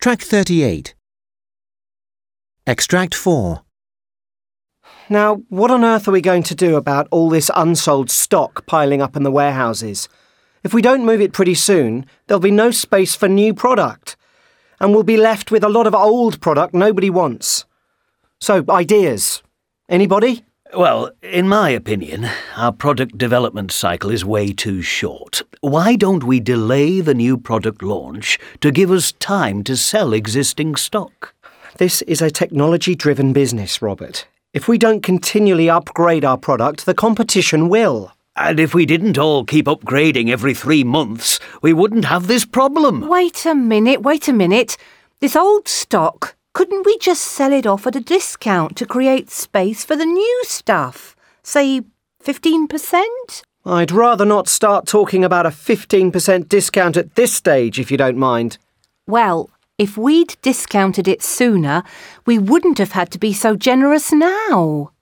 Track 38. Extract 4. Now, what on earth are we going to do about all this unsold stock piling up in the warehouses? If we don't move it pretty soon, there'll be no space for new product. And we'll be left with a lot of old product nobody wants. So, ideas. Anybody? Well, in my opinion, our product development cycle is way too short. Why don't we delay the new product launch to give us time to sell existing stock? This is a technology-driven business, Robert. If we don't continually upgrade our product, the competition will. And if we didn't all keep upgrading every 3 months, we wouldn't have this problem. Wait a minute. This old stock, couldn't we just sell it off at a discount to create space for the new stuff? Say 15%? I'd rather not start talking about a 15% discount at this stage, if you don't mind. Well, if we'd discounted it sooner, we wouldn't have had to be so generous now.